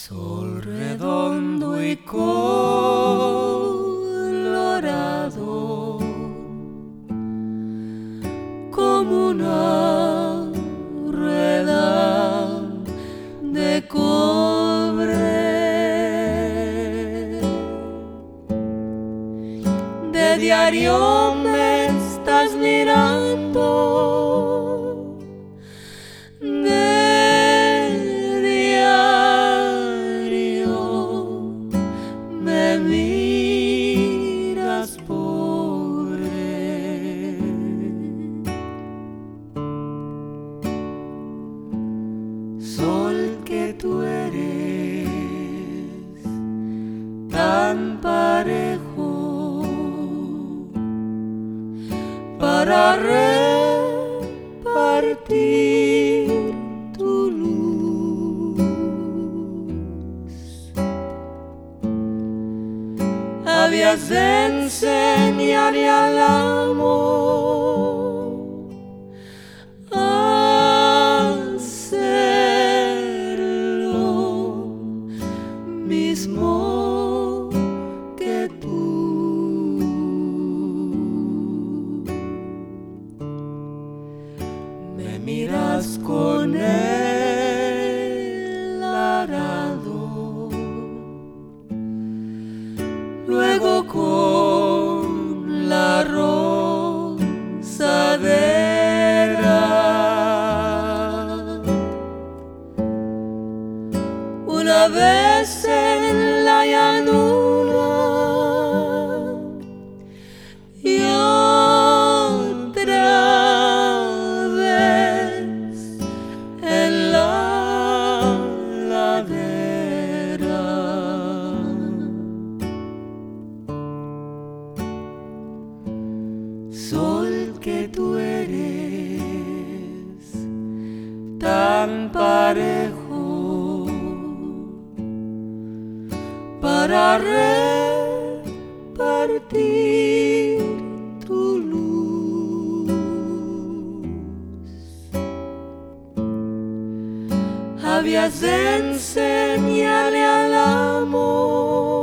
Sol redondo y colorado, como una rueda de cobre, de diario me estás mirando, de diario me miras, pobre. Sol que tú eres tan parejo para repartir tu luz. Habías de enseñarle al amor a hacer lo mismo que tú. Me miras con el arado, luego con la rozadera, una vez en la llanura y otra vez en la ladera. Sol que tú eres tan parejo para repartir tu luz. Habías de enseñarle al amor